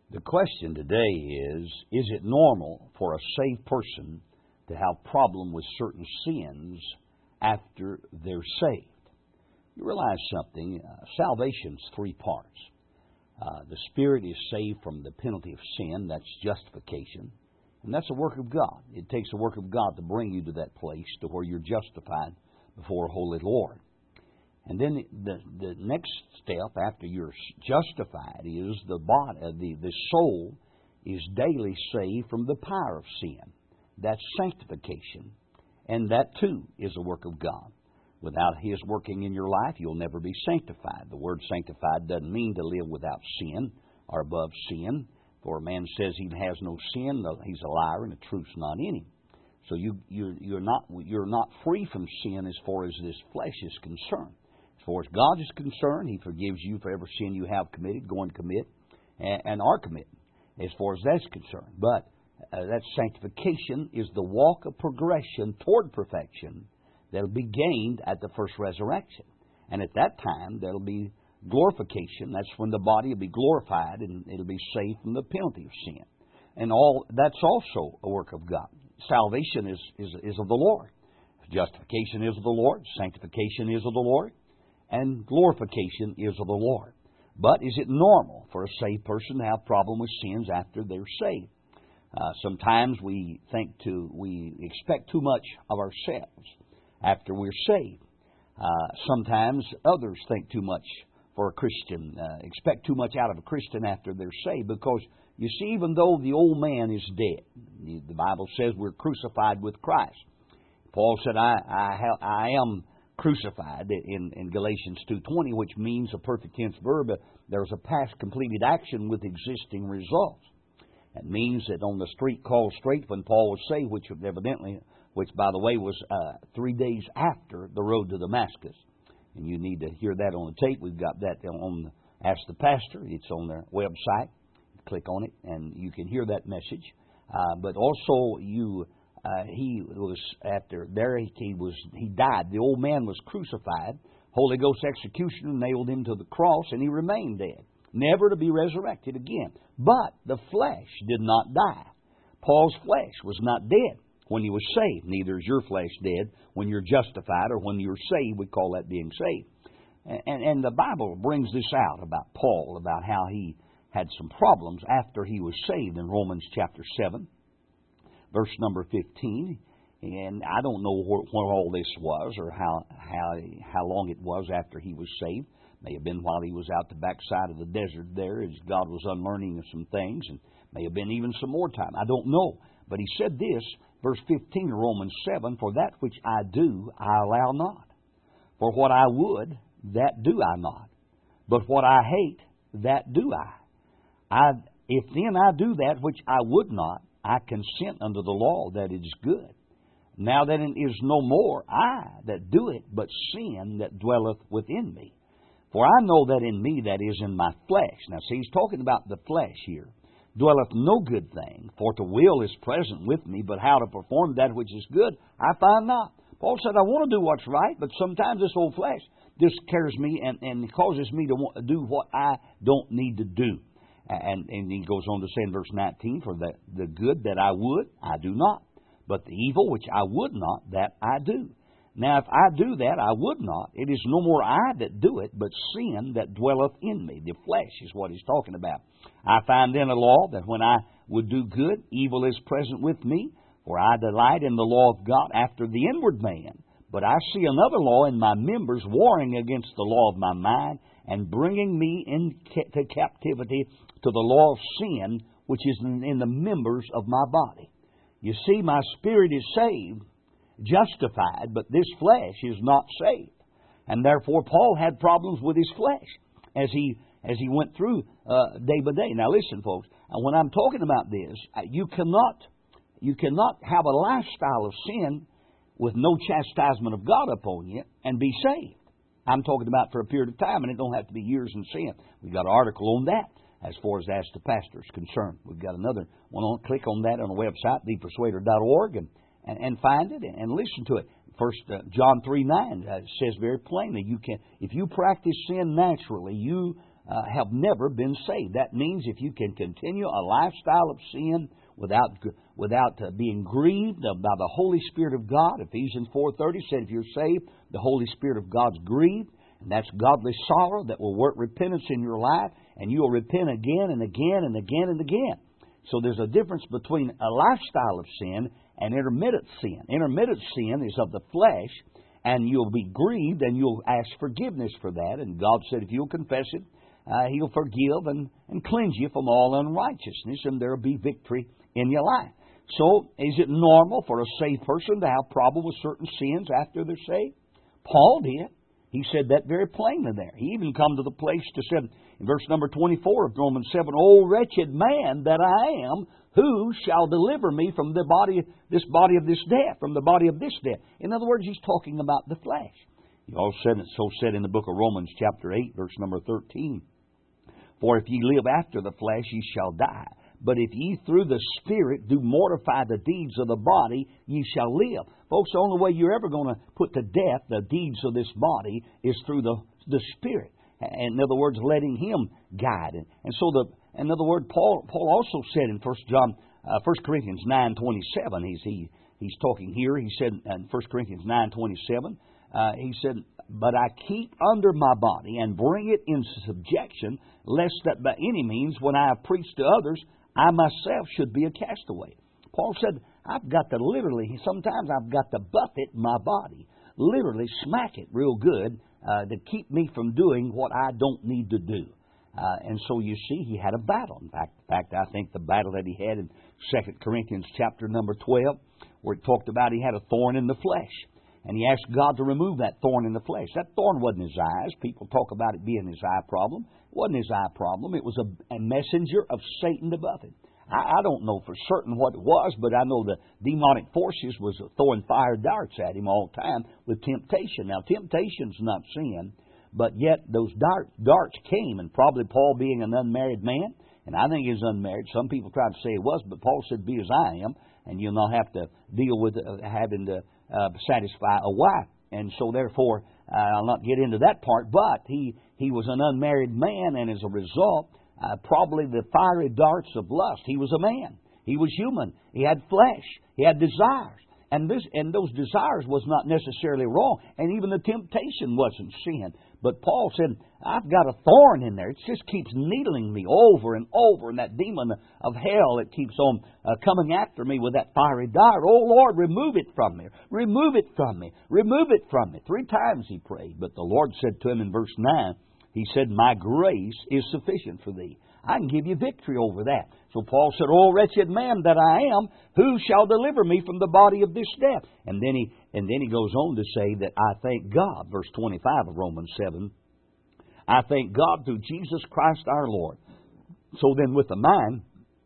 The question today is it normal for a saved person to have problem with certain sins after they're saved? You realize something, salvation's three parts. The Spirit is saved from the penalty of sin, that's justification, and that's a work of God. It takes a work of God to bring you to that place to where you're justified before a holy Lord. And then the next step after you're justified is the soul is daily saved from the power of sin. That's sanctification. And that too is a work of God. Without His working in your life, you'll never be sanctified. The word sanctified doesn't mean to live without sin or above sin. For a man says he has no sin, he's a liar and the truth's not in him. So you're not free from sin as far as this flesh is concerned. As far as God is concerned, He forgives you for every sin you have committed, go and commit, and are committing, as far as that's concerned. But that sanctification is the walk of progression toward perfection that'll be gained at the first resurrection. And at that time, there'll be glorification. That's when the body will be glorified and it'll be saved from the penalty of sin. And that's also a work of God. Salvation is of the Lord. Justification is of the Lord. Sanctification is of the Lord. And glorification is of the Lord. But is it normal for a saved person to have problem with sins after they're saved? Sometimes we expect too much of ourselves after we're saved. Sometimes others think too much for a Christian, expect too much out of a Christian after they're saved, because you see, even though the old man is dead, the Bible says we're crucified with Christ. Paul said, I am crucified in Galatians 2:20, which means a perfect tense verb. There's a past completed action with existing results. That means that on the street called Straight, when Paul was saved, which by the way was 3 days after the road to Damascus, and you need to hear that on the tape. We've got that on Ask the Pastor. It's on their website. Click on it, and you can hear that message. But also, he was after there. He died. The old man was crucified. Holy Ghost executioner nailed him to the cross, and he remained dead, never to be resurrected again. But the flesh did not die. Paul's flesh was not dead when he was saved. Neither is your flesh dead when you're justified, or when you're saved. We call that being saved. And the Bible brings this out about Paul, about how he had some problems after he was saved in Romans chapter 7, verse number 15. And I don't know what all this was, or how long it was after he was saved. May have been while he was out the backside of the desert there, as God was unlearning of some things, and may have been even some more time. I don't know. But he said this, verse 15 of Romans 7, "For that which I do, I allow not. For what I would, that do I not. But what I hate, that do I. If then I do that which I would not, I consent unto the law that it is good. Now that it is no more I that do it, but sin that dwelleth within me. For I know that in me, that is in my flesh." Now see, he's talking about the flesh here. "Dwelleth no good thing, for the will is present with me, but how to perform that which is good, I find not." Paul said, I want to do what's right, but sometimes this old flesh just carries me and causes me to want to do what I don't need to do. And he goes on to say in verse 19, "For the good that I would, I do not. But the evil which I would not, that I do. Now if I do that I would not, it is no more I that do it, but sin that dwelleth in me." The flesh is what he's talking about. "I find then a law, that when I would do good, evil is present with me. For I delight in the law of God after the inward man. But I see another law in my members, warring against the law of my mind, and bringing me into captivity to the law of sin, which is in the members of my body." You see, my spirit is saved, justified, but this flesh is not saved. And therefore Paul had problems with his flesh as he went through day by day. Now listen, folks, when I'm talking about this, you cannot have a lifestyle of sin with no chastisement of God upon you and be saved. I'm talking about for a period of time, and it don't have to be years in sin. We've got an article on that as far as Ask the Pastor is concerned. We've got another one on. Click on that on the website, thepersuader.org, and find it and listen to it. First John 3:9 says very plainly, if you practice sin naturally, you have never been saved. That means if you can continue a lifestyle of sin without being grieved by the Holy Spirit of God. Ephesians 4:30 said if you're saved, the Holy Spirit of God's grieved, and that's godly sorrow that will work repentance in your life, and you will repent again and again and again and again. So there's a difference between a lifestyle of sin and intermittent sin. Intermittent sin is of the flesh, and you'll be grieved and you'll ask forgiveness for that. And God said if you'll confess it, He'll forgive and cleanse you from all unrighteousness, and there will be victory in your life. So, is it normal for a saved person to have problem with certain sins after they're saved? Paul did. He said that very plainly there. He even come to the place to say, in verse number 24 of Romans 7, O wretched man that I am, who shall deliver me from the body of this death, from the body of this death? In other words, he's talking about the flesh. He also said in the book of Romans chapter 8, verse number 13, For if ye live after the flesh, ye shall die. But if ye through the Spirit do mortify the deeds of the body, ye shall live. Folks, the only way you're ever going to put to death the deeds of this body is through the Spirit. In other words, letting Him guide it. And so, in other words, Paul also said in 1 Corinthians 9:27, he's talking here. He said in 1 Corinthians 9:27, he said, But I keep under my body and bring it into subjection, lest that by any means, when I have preached to others, I myself should be a castaway. Paul said, sometimes I've got to buffet my body, literally smack it real good to keep me from doing what I don't need to do. And so you see, he had a battle. In fact, I think the battle that he had in 2 Corinthians chapter number 12, where it talked about he had a thorn in the flesh. And he asked God to remove that thorn in the flesh. That thorn wasn't his eyes. People talk about it being his eye problem. It wasn't his eye problem. It was a messenger of Satan to buffet. I don't know for certain what it was, but I know the demonic forces was throwing fire darts at him all the time with temptation. Now, temptation's not sin, but yet those darts came, and probably Paul being an unmarried man, and I think he was unmarried. Some people tried to say he was, but Paul said, be as I am, and you'll not have to deal with having to satisfy a wife. And so therefore, I'll not get into that part, but he was an unmarried man, and as a result, probably the fiery darts of lust. He was a man. He was human. He had flesh. He had desires. And those desires was not necessarily wrong. And even the temptation wasn't sin. But Paul said, I've got a thorn in there. It just keeps needling me over and over. And that demon of hell, it keeps on coming after me with that fiery dart. Oh, Lord, remove it from me. Remove it from me. Remove it from me. 3 times he prayed. But the Lord said to him in verse 9, He said, My grace is sufficient for thee. I can give you victory over that. So Paul said, O wretched man that I am, who shall deliver me from the body of this death? And then he goes on to say that I thank God, verse 25 of Romans 7, I thank God through Jesus Christ our Lord. So then with the mind,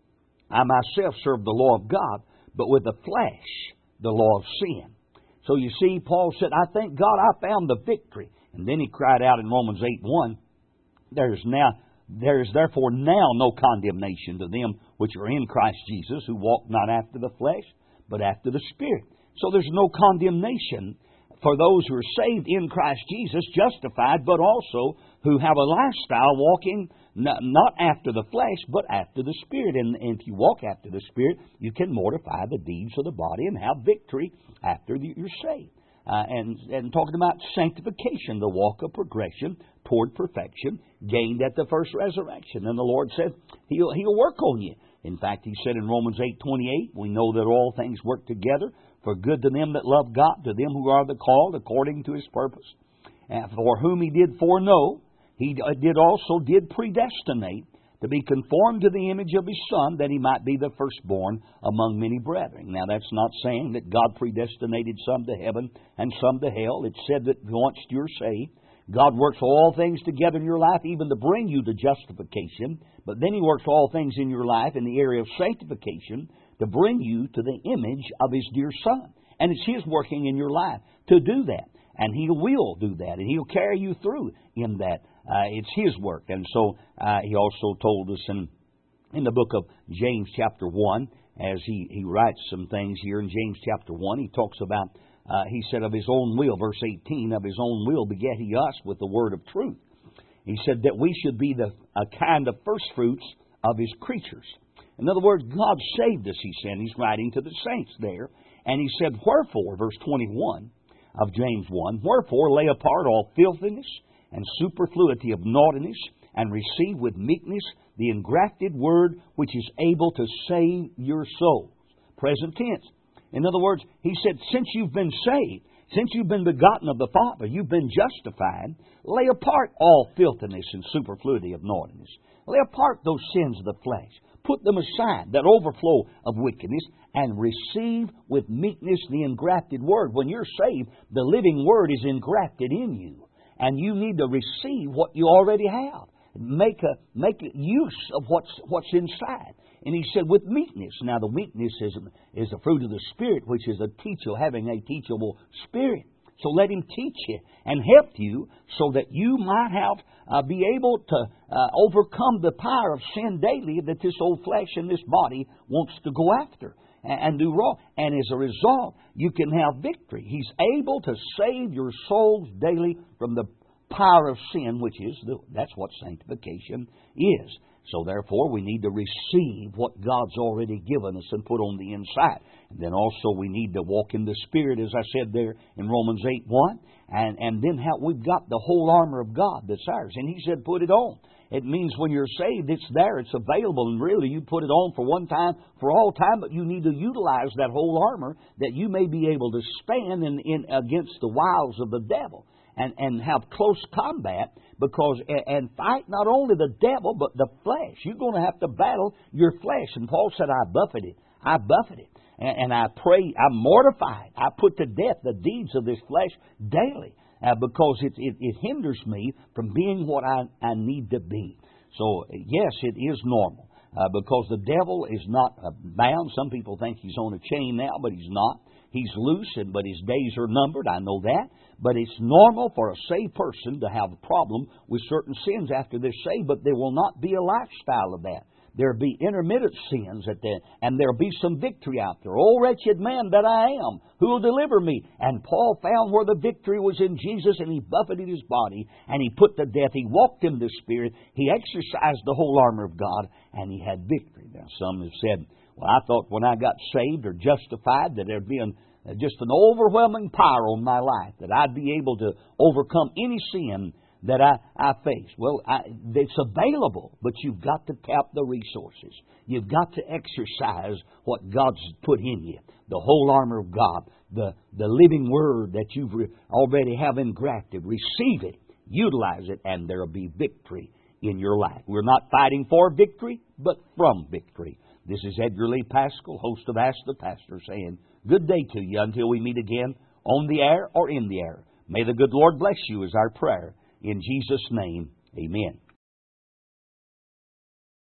I myself serve the law of God, but with the flesh, the law of sin. So you see, Paul said, I thank God I found the victory. And then he cried out in Romans 8:1, There is therefore now no condemnation to them which are in Christ Jesus, who walk not after the flesh, but after the Spirit. So there's no condemnation for those who are saved in Christ Jesus, justified, but also who have a lifestyle walking not after the flesh, but after the Spirit. And if you walk after the Spirit, you can mortify the deeds of the body and have victory after you're saved. And talking about sanctification, the walk of progression toward perfection gained at the first resurrection. And the Lord said He'll work on you. In fact, He said in Romans 8:28, we know that all things work together for good to them that love God, to them who are the called according to His purpose. And for whom He did foreknow, He did predestinate to be conformed to the image of His Son, that He might be the firstborn among many brethren. Now, that's not saying that God predestinated some to heaven and some to hell. It said that once you're saved, God works all things together in your life, even to bring you to justification. But then He works all things in your life in the area of sanctification to bring you to the image of His dear Son. And it's His working in your life to do that. And He will do that. And He'll carry you through in that. It's His work. And so He also told us in the book of James chapter 1, as he writes some things here in James chapter 1, he talks about, he said, of His own will, verse 18, of His own will begat He us with the word of truth, He said that we should be a kind of first fruits of His creatures. In other words, God saved us, he said. He's writing to the saints there. And he said, wherefore, verse 21 of James 1, wherefore lay apart all filthiness and superfluity of naughtiness, and receive with meekness the engrafted word which is able to save your souls. Present tense. In other words, he said, since you've been saved, since you've been begotten of the Father, you've been justified, lay apart all filthiness and superfluity of naughtiness. Lay apart those sins of the flesh. Put them aside, that overflow of wickedness, and receive with meekness the engrafted word. When you're saved, the living word is engrafted in you, and you need to receive what you already have. Make use of what's inside. And he said, with meekness. Now, the meekness is the fruit of the Spirit, which is having a teachable spirit. So let Him teach you and help you so that you might be able to overcome the power of sin daily that this old flesh and this body wants to go after and do wrong. And as a result, you can have victory. He's able to save your souls daily from the power of sin, that's what sanctification is. So therefore, we need to receive what God's already given us and put on the inside. And then also we need to walk in the Spirit, as I said there in Romans 8:1. And then we've got the whole armor of God that's ours. And he said, put it on. It means when you're saved, it's there, it's available, and really you put it on for one time, for all time, but you need to utilize that whole armor that you may be able to stand in against the wiles of the devil. And have close combat and fight not only the devil but the flesh. You're going to have to battle your flesh. And Paul said, I buffeted. And I pray, I mortified. I put to death the deeds of this flesh daily because it hinders me from being what I need to be. So, yes, it is normal because the devil is not bound. Some people think he's on a chain now, but he's not. He's loose, but his days are numbered. I know that. But it's normal for a saved person to have a problem with certain sins after they're saved, but there will not be a lifestyle of that. There'll be intermittent sins, and there'll be some victory out there. Oh, wretched man that I am, who will deliver me? And Paul found where the victory was in Jesus, and he buffeted his body, and he put to death. He walked in the Spirit. He exercised the whole armor of God, and he had victory. Now, some have said, well, I thought when I got saved or justified that there'd be just an overwhelming power on my life, that I'd be able to overcome any sin that I face. Well, it's available, but you've got to tap the resources. You've got to exercise what God's put in you. The whole armor of God, the living Word that you've already have engrafted. Receive it, utilize it, and there'll be victory in your life. We're not fighting for victory, but from victory. This is Edgar Lee Paschal, host of Ask the Pastor, saying good day to you until we meet again on the air or in the air. May the good Lord bless you is our prayer. In Jesus' name, amen.